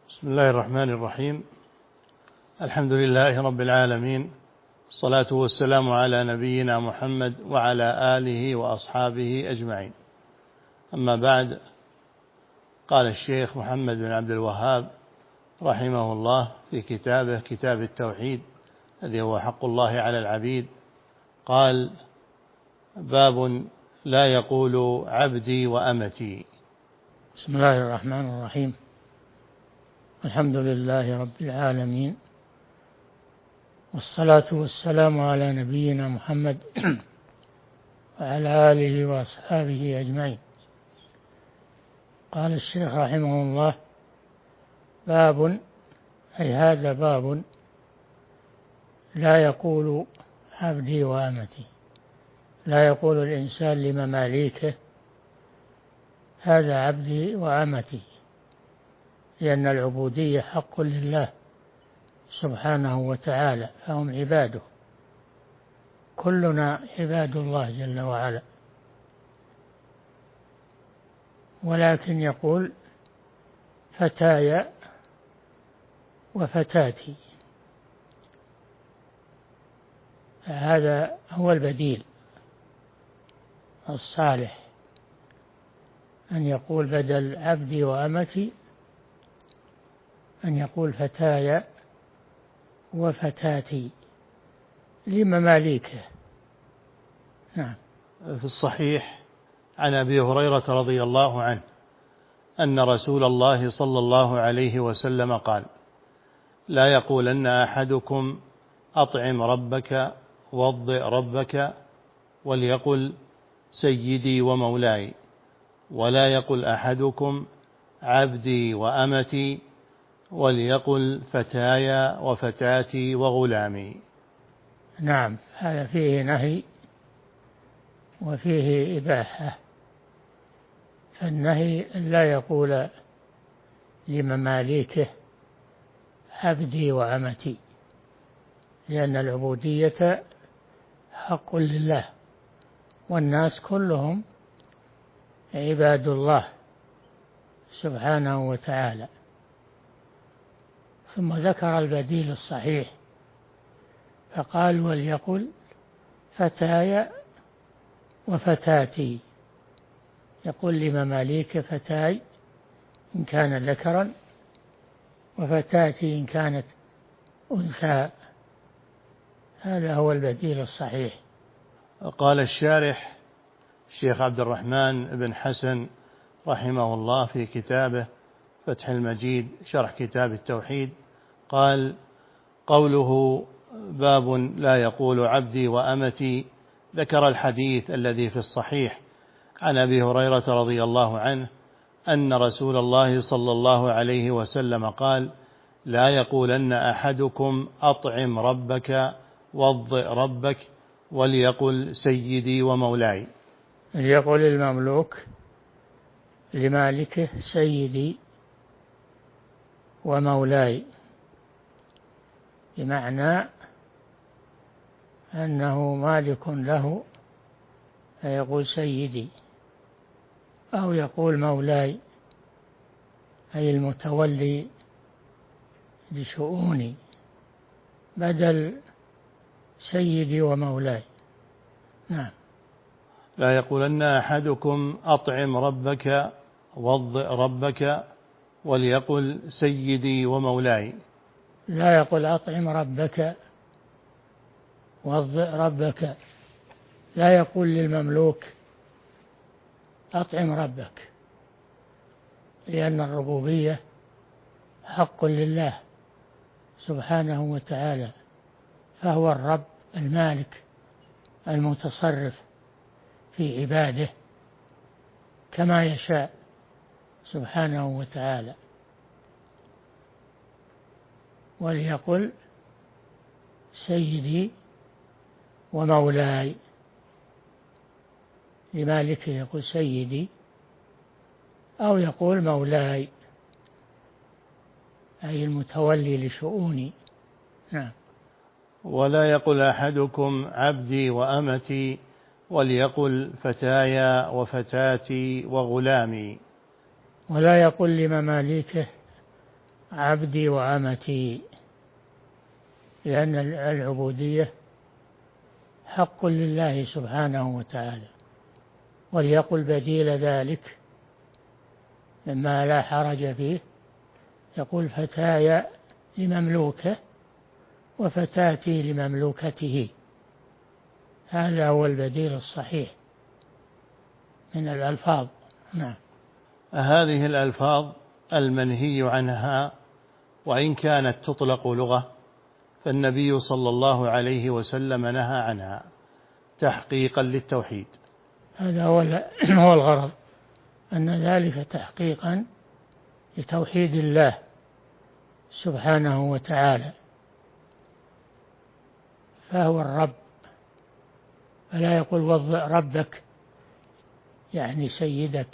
بسم الله الرحمن الرحيم. الحمد لله رب العالمين، الصلاة والسلام على نبينا محمد وعلى آله وأصحابه أجمعين. أما بعد، قال الشيخ محمد بن عبد الوهاب رحمه الله في كتابه كتاب التوحيد الذي هو حق الله على العبيد، قال: باب لا يقول عبدي وأمتي. بسم الله الرحمن الرحيم. الحمد لله رب العالمين، والصلاة والسلام على نبينا محمد وعلى آله وأصحابه أجمعين. قال الشيخ رحمه الله: باب، أي هذا باب لا يقول عبدي وأمتي، لا يقول الإنسان لمماليكه هذا عبدي وأمتي، لأن العبودية حق لله سبحانه وتعالى، فهم عباده، كلنا عباد الله جل وعلا. ولكن يقول فتاي وفتاتي، هذا هو البديل الصالح، أن يقول بدل عبدي وأمتي أن يقول فتاي وفتاتي لمماليكه. نعم. في الصحيح عن أبي هريرة رضي الله عنه أن رسول الله صلى الله عليه وسلم قال: لا يقولن أحدكم أطعم ربك وضئ ربك، وليقل سيدي ومولاي، ولا يقل أحدكم عبدي وأمتي، وليقل فتاي وفتاتي وغلامي. نعم، هذا فيه نهي وفيه إباحة. فالنهي لا يقول لمماليكه عبدي وأمتي، لأن العبودية حق لله، والناس كلهم عباد الله سبحانه وتعالى. ثم ذكر البديل الصحيح فقال: وليقل فتاي وفتاتي، يقول لمماليك فتاي إن كان ذكرا، وفتاتي إن كانت أنثى. هذا هو البديل الصحيح. قال الشارح الشيخ عبد الرحمن بن حسن رحمه الله في كتابه فتح المجيد شرح كتاب التوحيد، قال: قوله باب لا يقول عبدي وأمتي، ذكر الحديث الذي في الصحيح عن أبي هريرة رضي الله عنه أن رسول الله صلى الله عليه وسلم قال: لا يقولن أحدكم أطعم ربك وضئ ربك، وليقل سيدي ومولاي. ليقول المملوك لمالكه سيدي ومولاي، بمعنى أنه مالك له فيقول سيدي، أو يقول مولاي أي المتولي لشؤوني، بدل سيدي ومولاي. نعم. لا يقولن أحدكم أطعم ربك وضئ ربك، وليقل سيدي ومولاي. لا يقول أطعم ربك وضئ ربك، لا يقول للمملوك أطعم ربك، لأن الربوبية حق لله سبحانه وتعالى، فهو الرب المالك المتصرف في عباده كما يشاء سبحانه وتعالى. وليقل سيدي ومولاي، لمالكه يقول سيدي، أو يقول مولاي أي المتولي لشؤوني. نعم. ولا يقل أحدكم عبدي وأمتي، وليقل فتايا وفتاتي وغلامي. ولا يقل لمماليكه عبدي وأمتي، لأن العبودية حق لله سبحانه وتعالى. وليقل بديل ذلك مما لا حرج فيه، يقول فتاي لمملوكه وفتاتي لمملوكته، هذا هو البديل الصحيح من الألفاظ. نعم. هذه الألفاظ المنهي عنها وإن كانت تطلق لغة، فالنبي صلى الله عليه وسلم نهى عنها تحقيقا للتوحيد. هذا هو الغرض، أن ذلك تحقيقا لتوحيد الله سبحانه وتعالى، فهو الرب، فلا يقول وضع ربك يعني سيدك،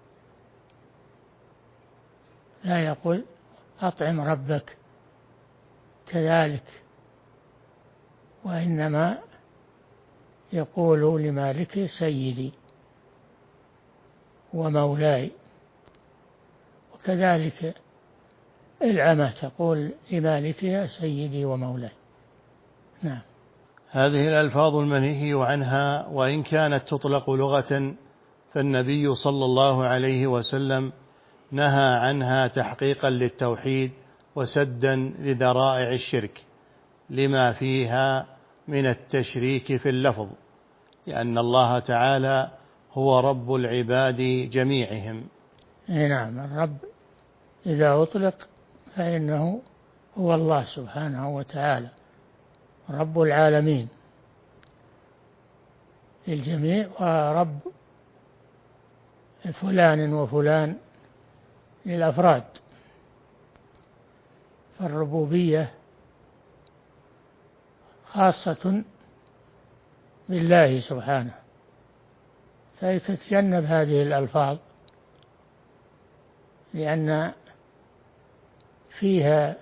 لا يقول أطعم ربك كذلك، وإنما يقول لمالك سيدي ومولاي. وكذلك العمة تقول لمالكها سيدي ومولاي. نعم. هذه الألفاظ المنهي عنها وإن كانت تطلق لغة، فالنبي صلى الله عليه وسلم نهى عنها تحقيقا للتوحيد وسدا لذرائع الشرك لما فيها من التشريك في اللفظ، لأن الله تعالى هو رب العباد جميعهم. نعم، الرب إذا أطلق فإنه هو الله سبحانه وتعالى رب العالمين للجميع، ورب فلان وفلان للأفراد. فالربوبية خاصة بالله سبحانه، فيتجنب هذه الألفاظ لأن فيها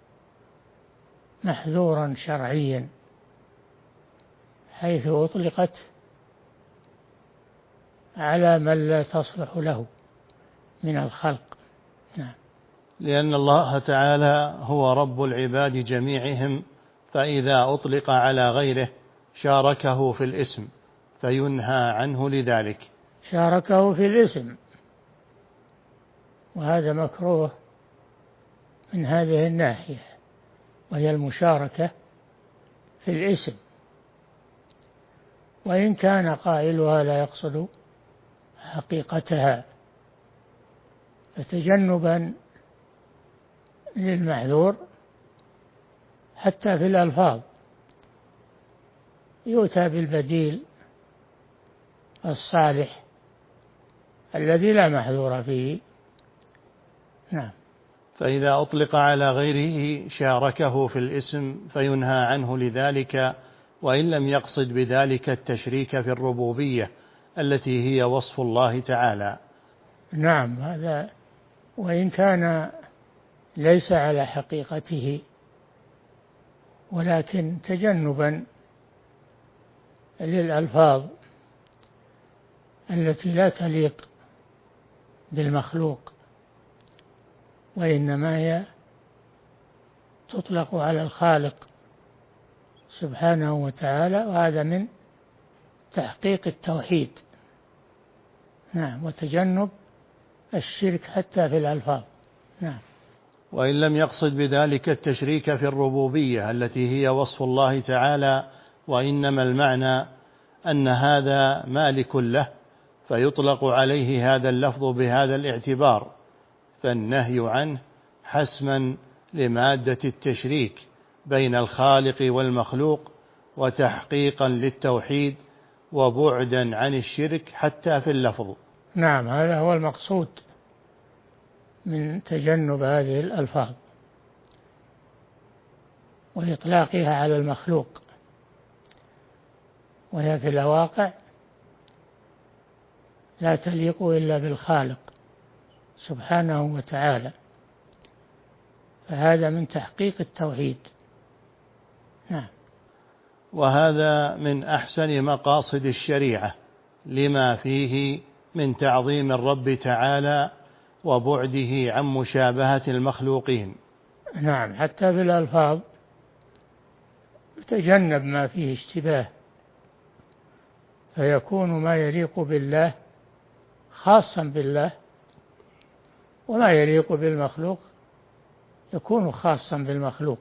محذورا شرعيا، حيث أطلقت على من لا تصلح له من الخلق. نعم. لأن الله تعالى هو رب العباد جميعهم، فإذا أطلق على غيره شاركه في الاسم فينهى عنه لذلك. شاركه في الاسم، وهذا مكروه من هذه الناحية، وهي المشاركة في الاسم، وإن كان قائلها لا يقصد حقيقتها، فتجنبا للمحذور حتى في الألفاظ يؤتى بالبديل الصالح الذي لا محذور فيه. نعم. فإذا أطلق على غيره شاركه في الاسم فينهى عنه لذلك، وإن لم يقصد بذلك التشريك في الربوبية التي هي وصف الله تعالى. نعم، هذا وإن كان ليس على حقيقته، ولكن تجنبا للألفاظ التي لا تليق بالمخلوق، وإنما هي تطلق على الخالق سبحانه وتعالى، وهذا من تحقيق التوحيد. نعم. وتجنب الشرك حتى في الألفاظ. نعم. وإن لم يقصد بذلك التشريك في الربوبية التي هي وصف الله تعالى، وإنما المعنى أن هذا مالك له فيطلق عليه هذا اللفظ بهذا الاعتبار، فالنهي عنه حسما لمادة التشريك بين الخالق والمخلوق، وتحقيقا للتوحيد، وبعدا عن الشرك حتى في اللفظ. نعم، هذا هو المقصود من تجنب هذه الألفاظ وإطلاقها على المخلوق، وهي في الواقع لا تليق إلا بالخالق سبحانه وتعالى، فهذا من تحقيق التوحيد. نعم. وهذا من أحسن مقاصد الشريعة لما فيه من تعظيم الرب تعالى وبعده عن مشابهة المخلوقين، نعم، حتى في الألفاظ يتجنب ما فيه اشتباه، فيكون ما يليق بالله خاصا بالله، وما يليق بالمخلوق يكون خاصا بالمخلوق،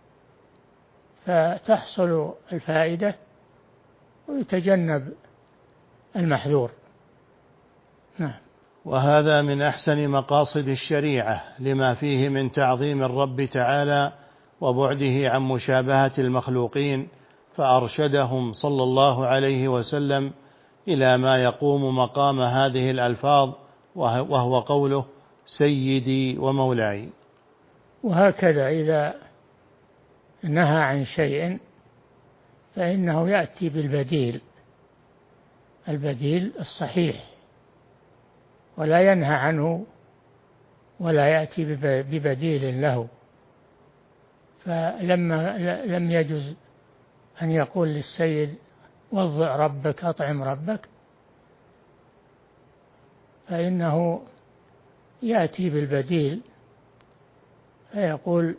فتحصل الفائدة ويتجنب المحذور. نعم. وهذا من أحسن مقاصد الشريعة لما فيه من تعظيم الرب تعالى وبعده عن مشابهة المخلوقين، فأرشدهم صلى الله عليه وسلم إلى ما يقوم مقام هذه الألفاظ، وهو قوله سيدي ومولاي. وهكذا إذا نهى عن شيء فإنه يأتي بالبديل، البديل الصحيح، ولا ينهى عنه ولا يأتي ببديل له. فلما لم يجوز أن يقول للسيد وضع ربك أطعم ربك، فإنه يأتي بالبديل فيقول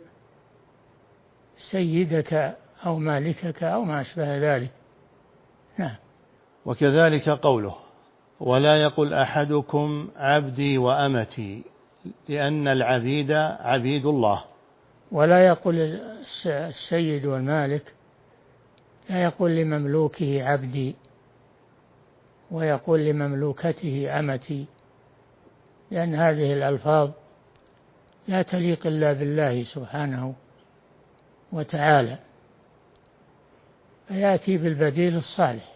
سيدك أو مالكك أو ما أشبه ذلك. نعم. وكذلك قوله ولا يقل أحدكم عبدي وأمتي، لأن العبيد عبيد الله. ولا يقول السيد والمالك، لا يقول لمملوكه عبدي ويقول لمملوكته أمتي، لأن هذه الألفاظ لا تليق إلا بالله سبحانه وتعالى، فيأتي بالبديل الصالح،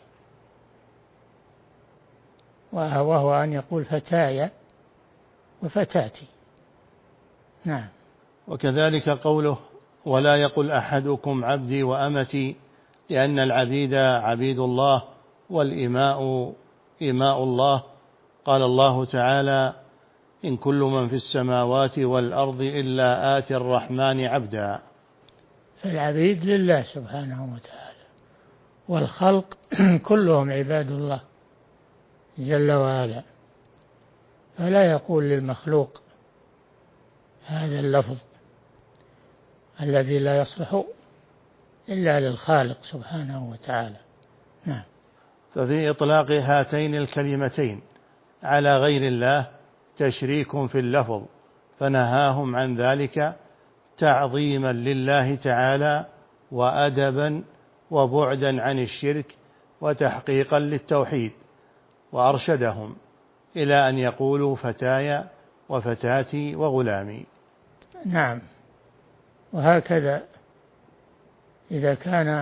وهو أن يقول فتاي وفتاتي. نعم. وكذلك قوله ولا يقل أحدكم عبدي وأمتي، لأن العبيد عبيد الله والإماء إماء الله. قال الله تعالى إن كل من في السماوات والأرض إلا آتي الرحمن عبدا. فالعبيد لله سبحانه وتعالى، والخلق كلهم عباد الله جل وعلا، فلا يقول للمخلوق هذا اللفظ الذي لا يصلح إلا للخالق سبحانه وتعالى. نعم. ففي إطلاق هاتين الكلمتين على غير الله تشريك في اللفظ، فنهاهم عن ذلك تعظيما لله تعالى وأدبا وبعدا عن الشرك وتحقيقا للتوحيد، وأرشدهم إلى أن يقولوا فتاي وفتاتي وغلامي. نعم. وهكذا إذا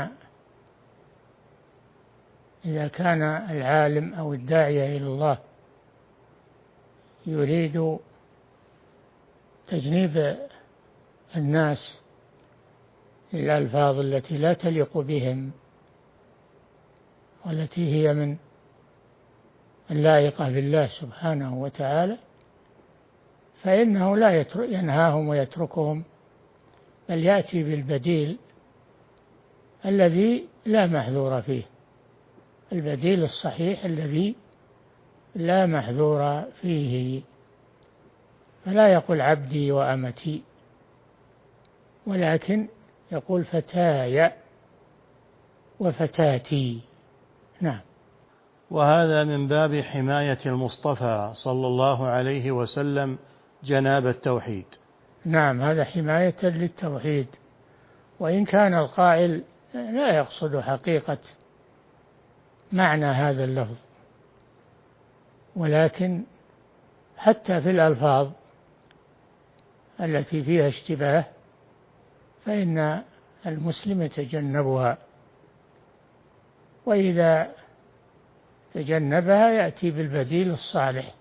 كان العالم أو الداعية إلى الله يريد تجنيب الناس للألفاظ التي لا تليق بهم والتي هي من اللائقة بالله سبحانه وتعالى، فإنه لا ينهاهم ويتركهم، بل يأتي بالبديل الذي لا محذور فيه، البديل الصحيح الذي لا محذور فيه. فلا يقول عبدي وأمتي، ولكن يقول فتاي وفتاتي. نعم. وهذا من باب حماية المصطفى صلى الله عليه وسلم جناب التوحيد. نعم، هذا حماية للتوحيد، وإن كان القائل لا يقصد حقيقة معنى هذا اللفظ، ولكن حتى في الألفاظ التي فيها اشتباه فإن المسلم يتجنبها، وإذا تجنبها يأتي بالبديل الصالح،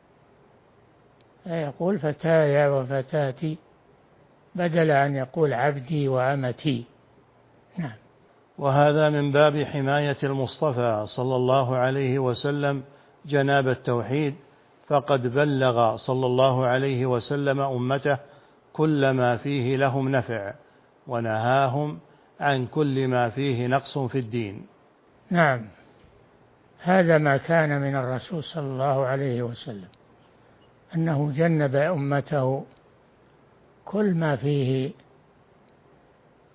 فيقول فتاي وفتاتي بدل أن يقول عبدي وأمتي. نعم. وهذا من باب حماية المصطفى صلى الله عليه وسلم جناب التوحيد، فقد بلغ صلى الله عليه وسلم أمته كل ما فيه لهم نفع، ونهاهم عن كل ما فيه نقص في الدين. نعم، هذا ما كان من الرسول صلى الله عليه وسلم، أنه جنب أمته كل ما فيه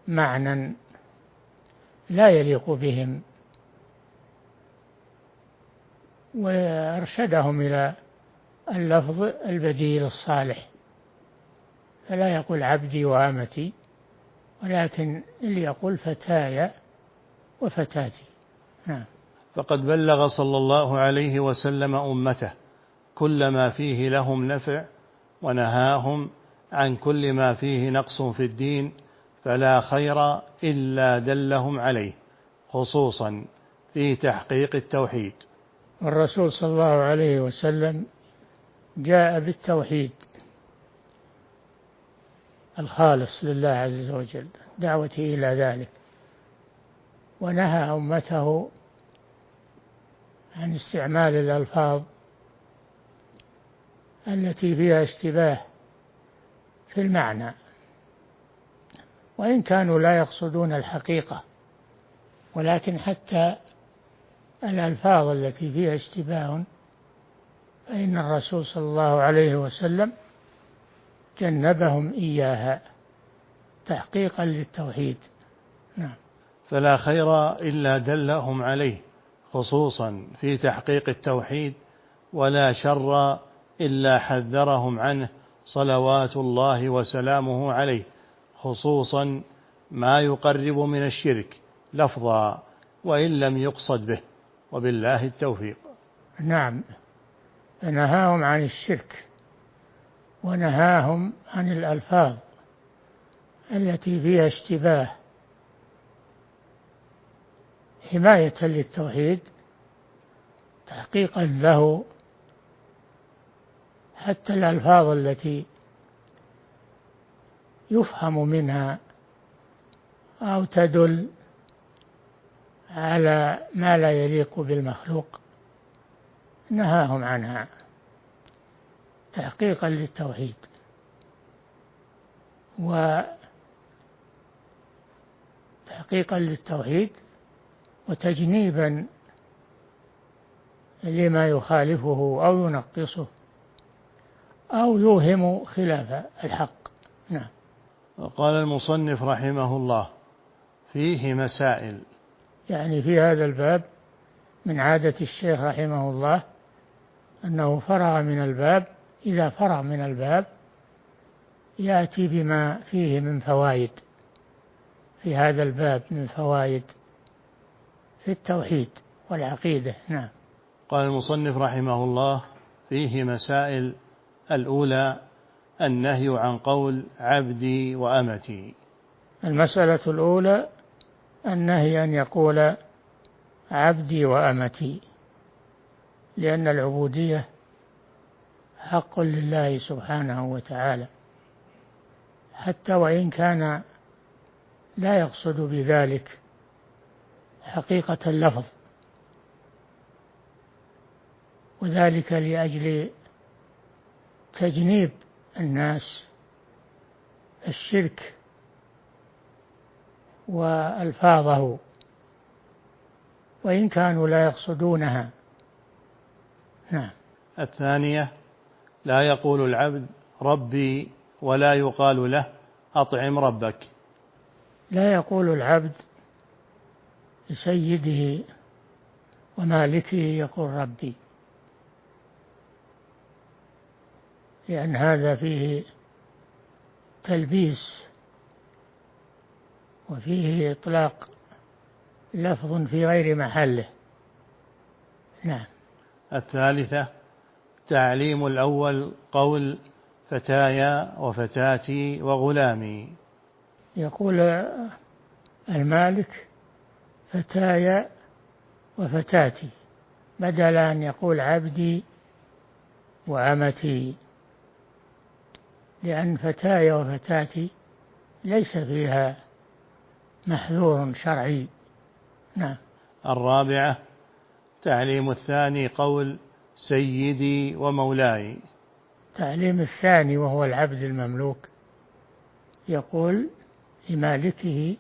معنى لا يليق بهم، وأرشدهم إلى اللفظ البديل الصالح، فلا يقول عبدي وأمتي، ولكن اللي يقول فتاي وفتاتي. نعم. فقد بلغ صلى الله عليه وسلم أمته كل ما فيه لهم نفع، ونهاهم عن كل ما فيه نقص في الدين، فلا خير إلا دلهم عليه، خصوصا في تحقيق التوحيد. والرسول صلى الله عليه وسلم جاء بالتوحيد الخالص لله عز وجل، دعوته إلى ذلك، ونهى أمته عن استعمال الألفاظ التي فيها اشتباه في المعنى، وإن كانوا لا يقصدون الحقيقة، ولكن حتى الألفاظ التي فيها اشتباه فإن الرسول صلى الله عليه وسلم جنبهم إياها تحقيقا للتوحيد. نعم. فلا خير إلا دلهم عليه، خصوصا في تحقيق التوحيد، ولا شر إلا حذرهم عنه صلوات الله وسلامه عليه، خصوصا ما يقرب من الشرك لفظا وإن لم يقصد به، وبالله التوفيق. نعم، نهاهم عن الشرك، ونهاهم عن الألفاظ التي فيها اشتباه حماية للتوحيد، تحقيقا له، حتى الألفاظ التي يفهم منها أو تدل على ما لا يليق بالمخلوق نهاهم عنها تحقيقا للتوحيد وتجنيبا لما يخالفه أو ينقصه أو يوهم خلاف الحق. نعم. قال المصنف رحمه الله: فيه مسائل. يعني في هذا الباب من عادة الشيخ رحمه الله أنه فرغ من الباب، إذا فرغ من الباب يأتي بما فيه من فوائد في هذا الباب، من فوائد في التوحيد والعقيدة. نعم. قال المصنف رحمه الله: فيه مسائل. الأولى النهي عن قول عبدي وأمتي. المسألة الأولى النهي أن يقول عبدي وأمتي، لأن العبودية حق لله سبحانه وتعالى، حتى وإن كان لا يقصد بذلك حقيقة اللفظ، وذلك لأجل تجنيب الناس الشرك وألفاظه، وإن كانوا لا يقصدونها. نعم. الثانية لا يقول العبد ربي ولا يقال له أطعم ربك. لا يقول العبد لسيده ومالكه يقول ربي، لأن هذا فيه تلبيس وفيه إطلاق لفظ في غير محله. نعم. الثالثة تعليم الأول قول فتايا وفتاتي وغلامي. يقول المالك فتايا وفتاتي بدل أن يقول عبدي وأمتي، لأن فتايا وفتاتي ليس فيها محذور شرعي. نعم. الرابعة تعليم الثاني قول سيدي ومولاي. تعليم الثاني وهو العبد المملوك يقول لمالكه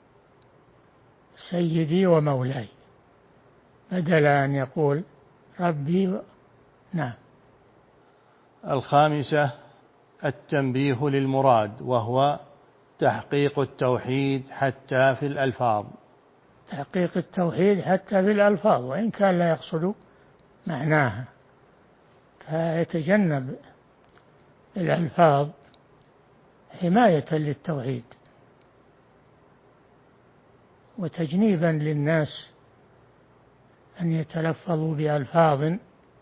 سيدي ومولاي بدل أن يقول ربي نعم. الخامسة التنبيه للمراد، وهو تحقيق التوحيد حتى في الألفاظ. تحقيق التوحيد حتى في الألفاظ وإن كان لا يقصد معناها، فيتجنب الألفاظ حماية للتوحيد وتجنيبا للناس أن يتلفظوا بألفاظ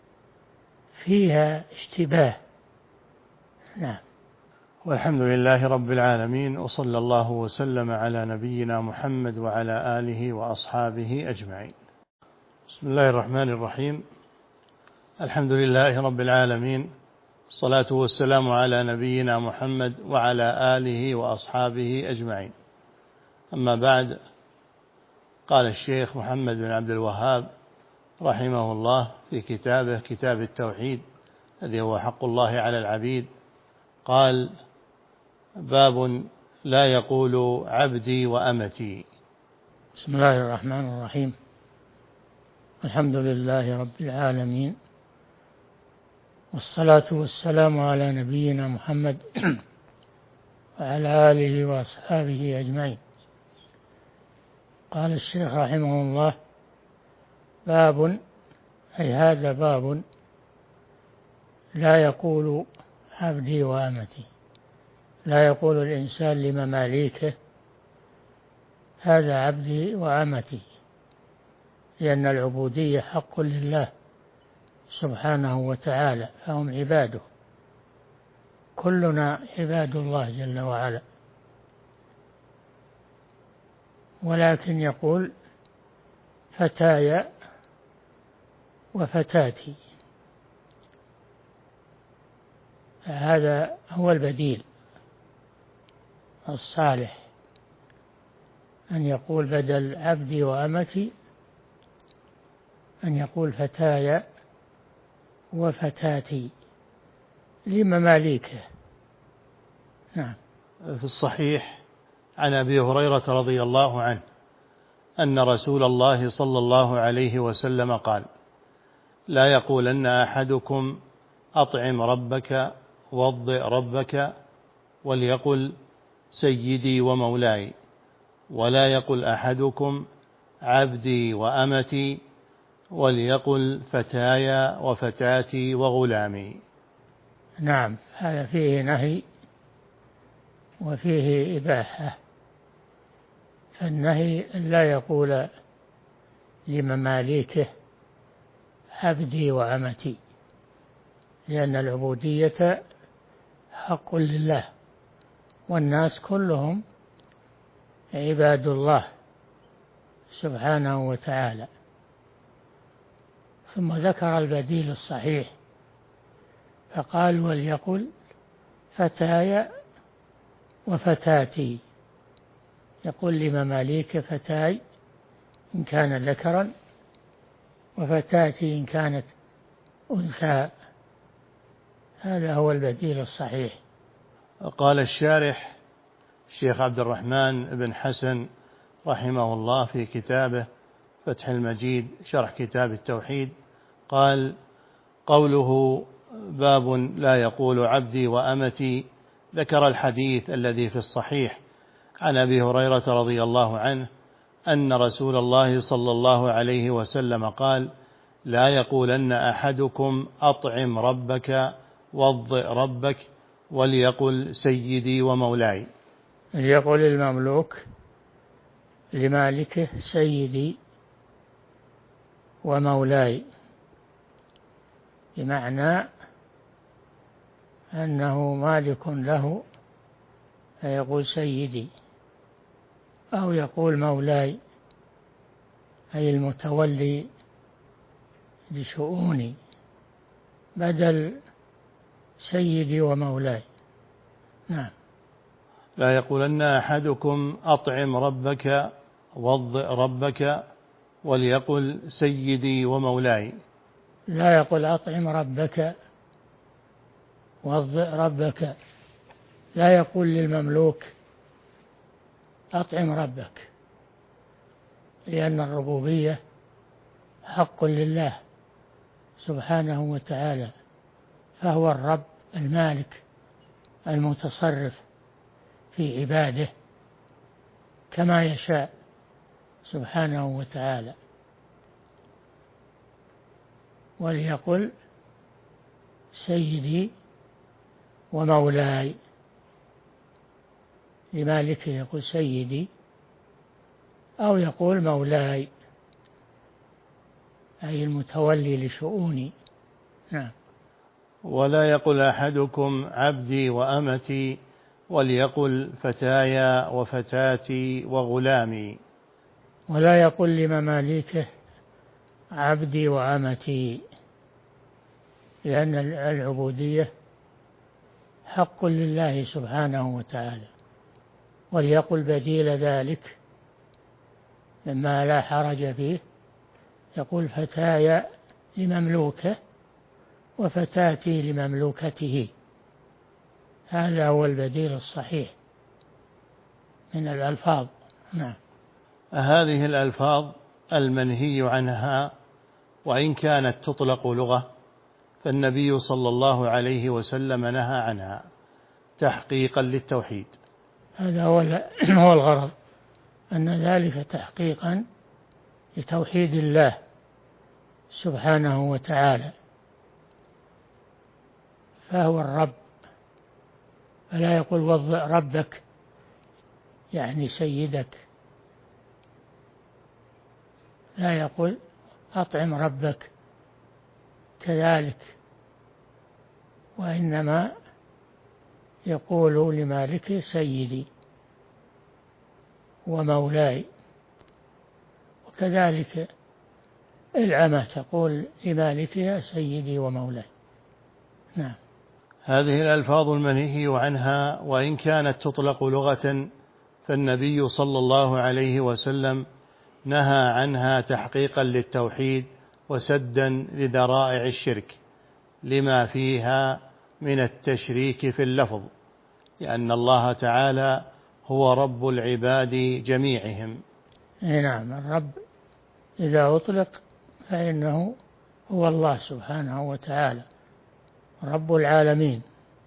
فيها اشتباه. نعم. والحمد لله رب العالمين، وصلى الله وسلم على نبينا محمد وعلى آله وأصحابه أجمعين. بسم الله الرحمن الرحيم. الحمد لله رب العالمين، الصلاة والسلام على نبينا محمد وعلى آله وأصحابه أجمعين. أما بعد، قال الشيخ محمد بن عبد الوهاب رحمه الله في كتابه كتاب التوحيد الذي هو حق الله على العبيد، قال: باب لا يقول عبدي وأمتي. بسم الله الرحمن الرحيم. الحمد لله رب العالمين، والصلاة والسلام على نبينا محمد وعلى آله وأصحابه أجمعين. قال الشيخ رحمه الله: باب، أي هذا باب لا يقول عبدي وأمتي، لا يقول الإنسان لمماليكه هذا عبدي وأمتي، لأن العبودية حق لله سبحانه وتعالى، فهم عباده، كلنا عباد الله جل وعلا. ولكن يقول فتاي وفتاتي، هذا هو البديل الصالح، أن يقول بدل عبدي وأمتي أن يقول فتاي وفتاتي لمماليكه. نعم. في الصحيح عن أبي هريرة رضي الله عنه أن رسول الله صلى الله عليه وسلم قال: لا يقولن أحدكم أطعم ربك وضئ ربك، وليقل سيدي ومولاي، ولا يقل أحدكم عبدي وأمتي، وليقل فتاي وفتاتي وغلامي. نعم، هذا فيه نهي وفيه إباحة. فالنهي لا يقول لمماليكه عبدي وأمتي، لأن العبودية حق لله، والناس كلهم عباد الله سبحانه وتعالى. ثم ذكر البديل الصحيح فقال: وليقل فتاي وفتاتي، يقول لمماليك فتاي إن كان ذكرا، وفتاتي إن كانت أنثى. هذا هو البديل الصحيح. قال الشارح الشيخ عبد الرحمن بن حسن رحمه الله في كتابه فتح المجيد شرح كتاب التوحيد، قال: قوله باب لا يقول عبدي وأمتي، ذكر الحديث الذي في الصحيح عن أبي هريرة رضي الله عنه أن رسول الله صلى الله عليه وسلم قال: لا يقولن أحدكم أطعم ربك وضئ ربك، وليقل سيدي ومولاي. ليقول المملوك لمالكه سيدي ومولاي، بمعنى أنه مالك له فيقول سيدي، أو يقول مولاي أي المتولي لشؤوني، بدل سيدي ومولاي. نعم. لا يقولن أحدكم أطعم ربك وضئ ربك، وليقل سيدي ومولاي. لا يقول أطعم ربك وضئ ربك، لا يقول للمملوك أطعم ربك، لأن الربوبية حق لله سبحانه وتعالى، فهو الرب المالك المتصرف في عباده كما يشاء سبحانه وتعالى. وليقل سيدي ومولاي، لمالك يقول سيدي أو يقول مولاي، أي المتولي لشؤوني. نعم. ولا يقل أحدكم عبدي وأمتي، وليقل فتايا وفتاتي وغلامي. ولا يقل لمماليكه عبدي وأمتي، لأن العبودية حق لله سبحانه وتعالى. وليقل بديل ذلك مما لا حرج فيه، يقول فتايا لمملوكه وفتاتي لمملوكته، هذا هو البديل الصحيح من الألفاظ. نعم. هذه الألفاظ المنهي عنها وإن كانت تطلق لغة، فالنبي صلى الله عليه وسلم نهى عنها تحقيقا للتوحيد. هذا هو الغرض، أن ذلك تحقيقا لتوحيد الله سبحانه وتعالى، فهو الرب، فلا يقول وضع ربك يعني سيدك، لا يقول أطعم ربك كذلك، وإنما يقول لمالك سيدي ومولاي. وكذلك العمة تقول لمالكها سيدي ومولاي. نعم. هذه الألفاظ المنهي عنها وإن كانت تطلق لغة، فالنبي صلى الله عليه وسلم نهى عنها تحقيقا للتوحيد وسدا لذرائع الشرك، لما فيها من التشريك في اللفظ، لأن الله تعالى هو رب العباد جميعهم. نعم. الرب إذا أطلق فإنه هو الله سبحانه وتعالى رب العالمين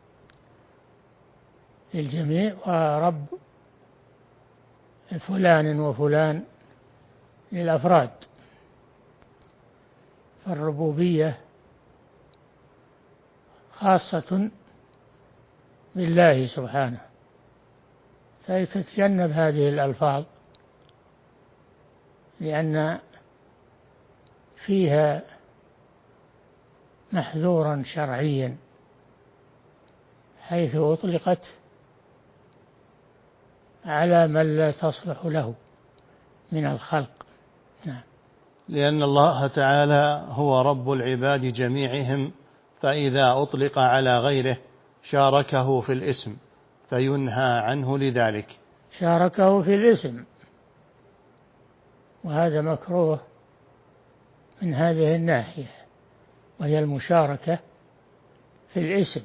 للجميع، ورب فلان وفلان للأفراد. فالربوبية خاصة بالله سبحانه، فيتجنب هذه الألفاظ لأن فيها محذورا شرعيا، حيث أطلقت على من لا تصلح له من الخلق. نعم. لأن الله تعالى هو رب العباد جميعهم، فإذا أطلق على غيره شاركه في الاسم فينهى عنه لذلك. شاركه في الاسم، وهذا مكروه من هذه الناحية، وهي المشاركة في الاسم،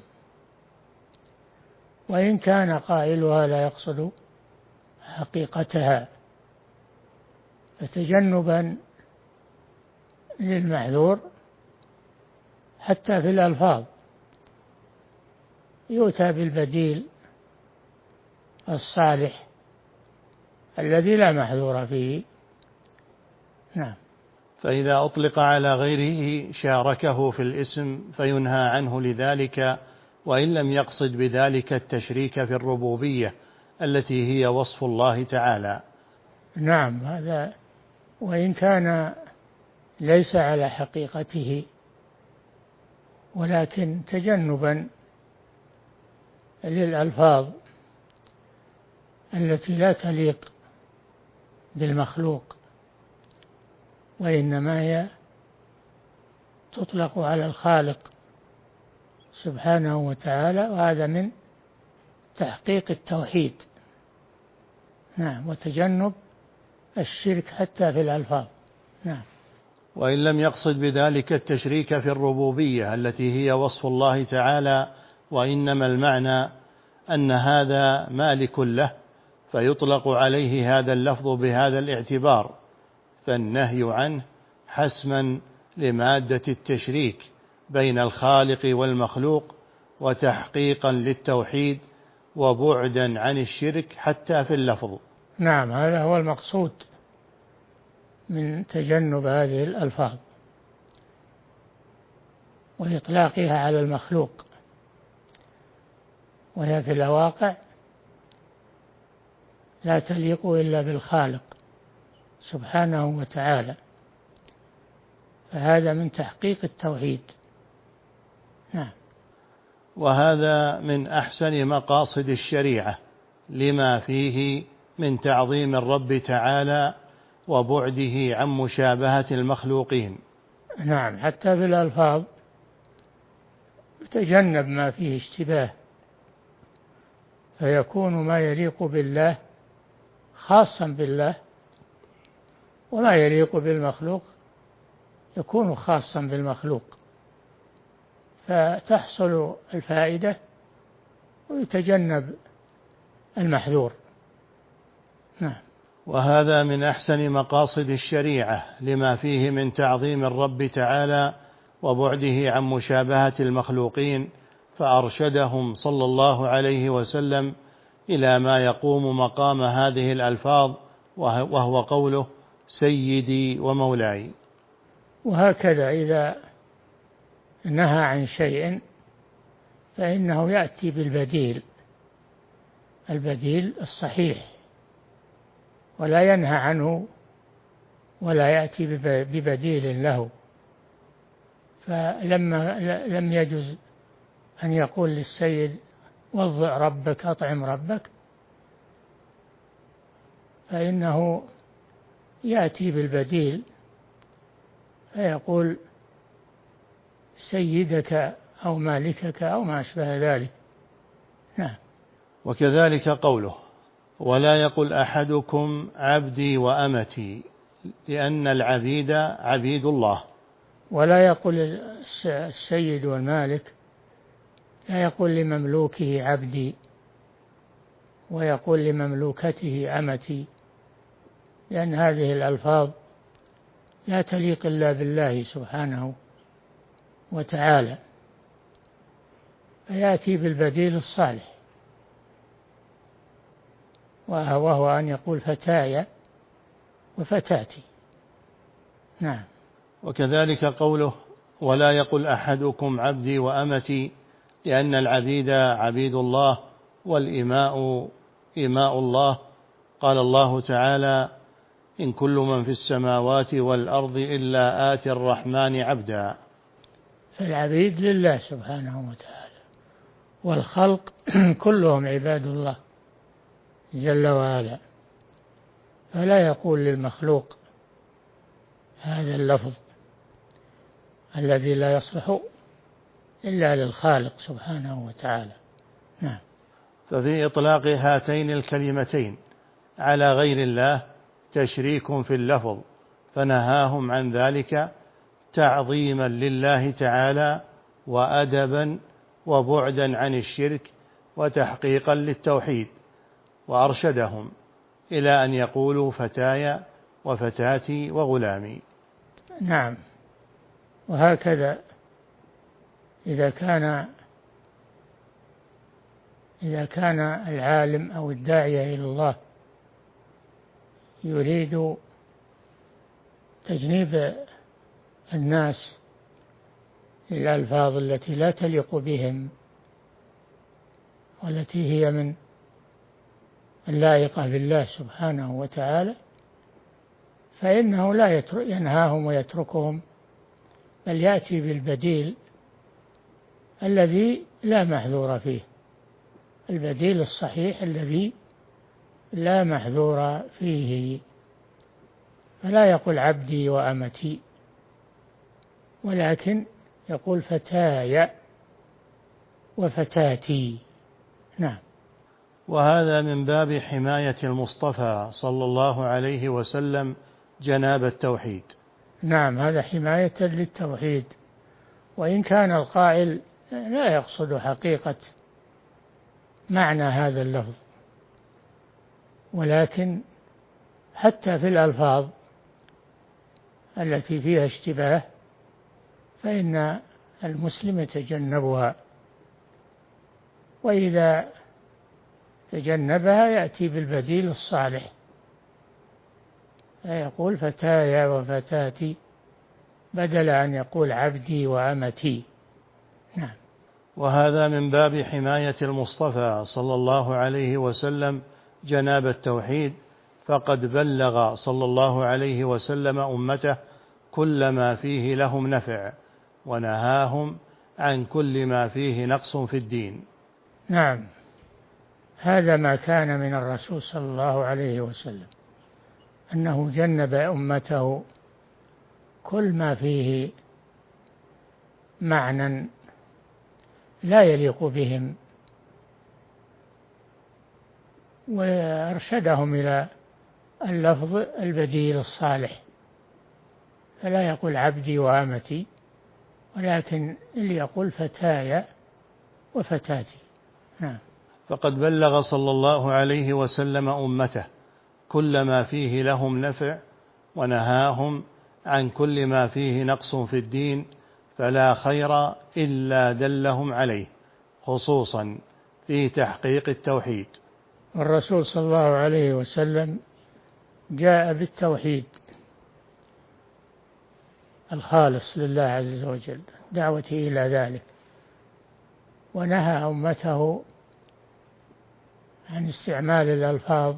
وإن كان قائلها لا يقصد حقيقتها. فتجنبا للمعذور حتى في الألفاظ يؤتى بالبديل الصالح الذي لا محذور فيه. نعم. فإذا أطلق على غيره شاركه في الاسم فينهى عنه لذلك، وإن لم يقصد بذلك التشريك في الربوبية التي هي وصف الله تعالى. نعم. هذا وإن كان ليس على حقيقته، ولكن تجنبا للألفاظ التي لا تليق بالمخلوق، وإنما هي تطلق على الخالق سبحانه وتعالى، وهذا من تحقيق التوحيد. نعم. وتجنب الشرك حتى في الألفاظ. نعم. وإن لم يقصد بذلك التشريك في الربوبية التي هي وصف الله تعالى، وإنما المعنى أن هذا مالك له فيطلق عليه هذا اللفظ بهذا الاعتبار، فالنهي عنه حسما لمادة التشريك بين الخالق والمخلوق وتحقيقا للتوحيد وبعدا عن الشرك حتى في اللفظ. نعم، هذا هو المقصود من تجنب هذه الألفاظ وإطلاقها على المخلوق، وهي في الواقع لا تليق إلا بالخالق سبحانه وتعالى، فهذا من تحقيق التوحيد. نعم. وهذا من أحسن مقاصد الشريعة لما فيه من تعظيم الرب تعالى وبعده عن مشابهة المخلوقين. نعم، حتى في الألفاظ يتجنب ما فيه اشتباه، فيكون ما يليق بالله خاصا بالله، وما يليق بالمخلوق يكون خاصا بالمخلوق، فتحصل الفائدة ويتجنب المحذور. نعم. وهذا من أحسن مقاصد الشريعة لما فيه من تعظيم الرب تعالى وبعده عن مشابهة المخلوقين، فأرشدهم صلى الله عليه وسلم إلى ما يقوم مقام هذه الألفاظ، وهو قوله سيدي ومولاي. وهكذا إذا نهى عن شيء فإنه يأتي بالبديل، البديل الصحيح، ولا ينهى عنه ولا يأتي ببديل له. فلما لم يجوز أن يقول للسيد وضع ربك أطعم ربك، فإنه يأتي بالبديل فيقول سيدك أو مالكك أو ما أشبه ذلك. نعم. وكذلك قوله ولا يقل أحدكم عبدي وأمتي، لأن العبيد عبيد الله. ولا يقول السيد والمالك، لا يقول لمملوكه عبدي ويقول لمملوكته أمتي، لأن هذه الألفاظ لا تليق إلا بالله سبحانه وتعالى، فيأتي بالبديل الصالح، وهو أن يقول فتاي وفتاتي. نعم. وكذلك قوله ولا يقل أحدكم عبدي وأمتي، لأن العبيد عبيد الله والإماء إماء الله. قال الله تعالى إن كل من في السماوات والأرض إلا آتي الرحمن عبدا. فالعبيد لله سبحانه وتعالى، والخلق كلهم عباد الله جل وعلا، فلا يقول للمخلوق هذا اللفظ الذي لا يصلح إلا للخالق سبحانه وتعالى. نعم. ففي إطلاق هاتين الكلمتين على غير الله تشريك في اللفظ، فنهاهم عن ذلك تعظيما لله تعالى وأدبا وبعدا عن الشرك وتحقيقا للتوحيد، وأرشدهم إلى أن يقولوا فتاي وفتاتي وغلامي. نعم. وهكذا إذا كان العالم أو الداعية إلى الله يريد تجنيب الناس للألفاظ التي لا تليق بهم والتي هي من اللائقة بالله سبحانه وتعالى، فإنه لا ينهاهم ويتركهم، بل يأتي بالبديل الذي لا محذور فيه، البديل الصحيح الذي لا محذور فيه. فلا يقول عبدي وأمتي، ولكن يقول فتاي وفتاتي. نعم. وهذا من باب حماية المصطفى صلى الله عليه وسلم جناب التوحيد. نعم، هذا حماية للتوحيد، وإن كان القائل لا يقصد حقيقة معنى هذا اللفظ، ولكن حتى في الألفاظ التي فيها اشتباه فإن المسلم يتجنبها، وإذا تجنبها يأتي بالبديل الصالح، يقول فتايا وفتاتي بدل أن يقول عبدي وأمتي. نعم. وهذا من باب حماية المصطفى صلى الله عليه وسلم جناب التوحيد، فقد بلغ صلى الله عليه وسلم أمته كل ما فيه لهم نفع، ونهاهم عن كل ما فيه نقص في الدين. نعم، هذا ما كان من الرسول صلى الله عليه وسلم، أنه جنب أمته كل ما فيه معنى لا يليق بهم، وأرشدهم إلى اللفظ البديل الصالح، فلا يقول عبدي وأمتي، ولكن اللي يقول فتايا وفتاتي. نعم. فقد بلغ صلى الله عليه وسلم أمته كل ما فيه لهم نفع، ونهاهم عن كل ما فيه نقص في الدين، فلا خير إلا دلهم عليه، خصوصا في تحقيق التوحيد. والرسول صلى الله عليه وسلم جاء بالتوحيد الخالص لله عز وجل، دعوته إلى ذلك، ونهى أمته عن استعمال الألفاظ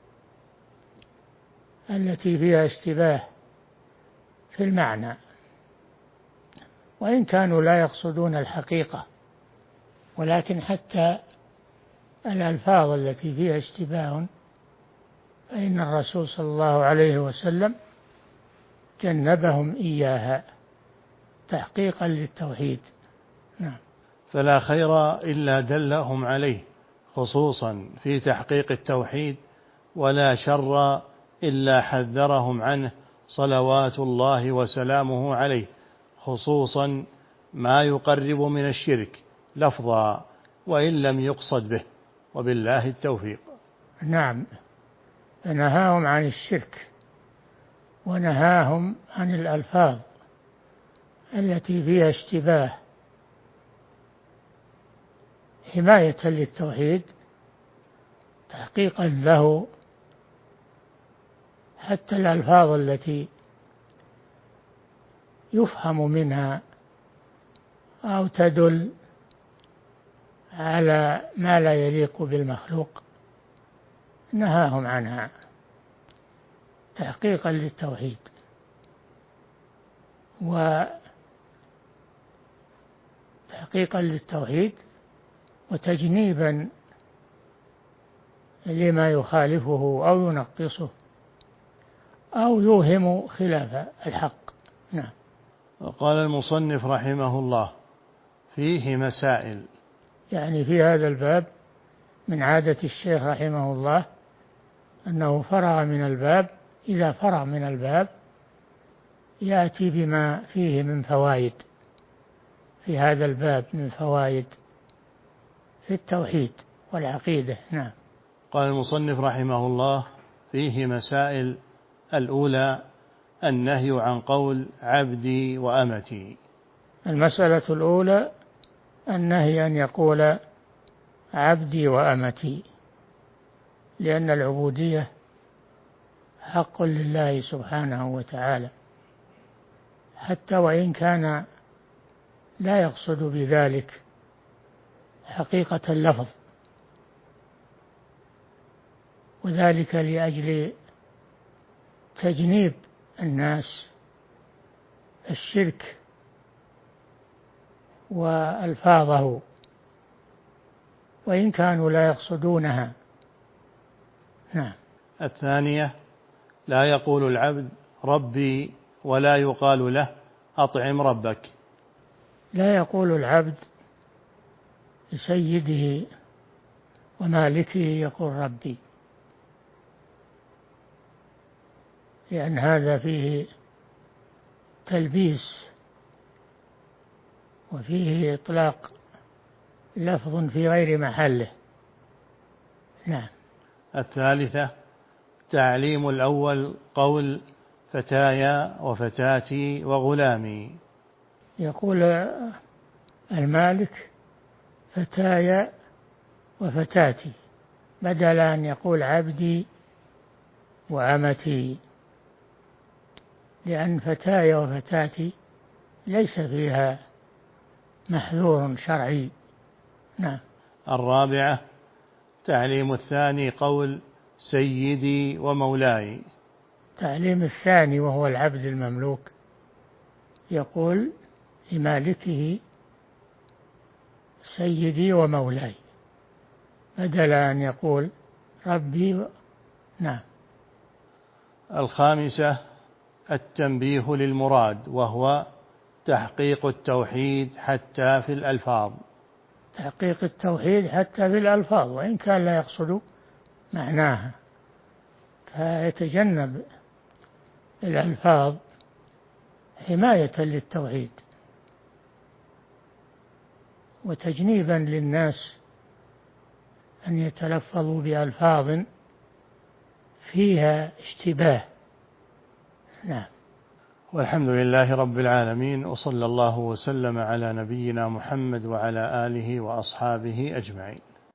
التي فيها اشتباه في المعنى، وإن كانوا لا يقصدون الحقيقة، ولكن حتى الألفاظ التي فيها اشتباه فإن الرسول صلى الله عليه وسلم جنبهم إياها تحقيقا للتوحيد. نعم. فلا خير إلا دلهم عليه، خصوصا في تحقيق التوحيد، ولا شر إلا حذرهم عنه صلوات الله وسلامه عليه، خصوصا ما يقرب من الشرك لفظا وإن لم يقصد به، وبالله التوفيق. نعم، فنهاهم عن الشرك، ونهاهم عن الألفاظ التي فيها اشتباه حماية للتوحيد، تحقيقا له، حتى الألفاظ التي يفهم منها أو تدل على ما لا يليق بالمخلوق نهاهم عنها تحقيقا للتوحيد وتجنيبا لما يخالفه أو ينقصه أو يوهم خلاف الحق. نعم. قال المصنف رحمه الله: فيه مسائل. يعني في هذا الباب من عادة الشيخ رحمه الله أنه فرغ من الباب، إذا فرغ من الباب يأتي بما فيه من فوائد في هذا الباب، من فوائد في التوحيد والعقيدة. نعم. قال المصنف رحمه الله: فيه مسائل. الأولى النهي عن قول عبدي وأمتي. المسألة الأولى النهي أن يقول عبدي وأمتي، لأن العبودية حق لله سبحانه وتعالى، حتى وإن كان لا يقصد بذلك حقيقة اللفظ، وذلك لأجل تجنيب الناس الشرك وألفاظه وإن كانوا لا يقصدونها. نعم. الثانية لا يقول العبد ربي ولا يقال له أطعم ربك. لا يقول العبد لسيده ومالكه يقول ربي، لأن هذا فيه تلبيس وفيه إطلاق لفظ في غير محله. نعم. الثالثة تعليم الأول قول فتايا وفتاتي وغلامي. يقول المالك فتايا وفتاتي، بدل أن يقول عبدي وأمتي، لأن فتاي وفتاتي ليس فيها محذور شرعي. نعم. الرابعة تعليم الثاني قول سيدي ومولاي. تعليم الثاني وهو العبد المملوك يقول لمالكه سيدي ومولاي بدل أن يقول ربي نعم. الخامسة التنبيه للمراد، وهو تحقيق التوحيد حتى في الألفاظ. تحقيق التوحيد حتى في الألفاظ وإن كان لا يقصد معناها، فيتجنب الألفاظ حماية للتوحيد وتجنيبا للناس أن يتلفظوا بألفاظ فيها اشتباه. نعم. والحمد لله رب العالمين، وصلى الله وسلم على نبينا محمد وعلى آله وأصحابه أجمعين.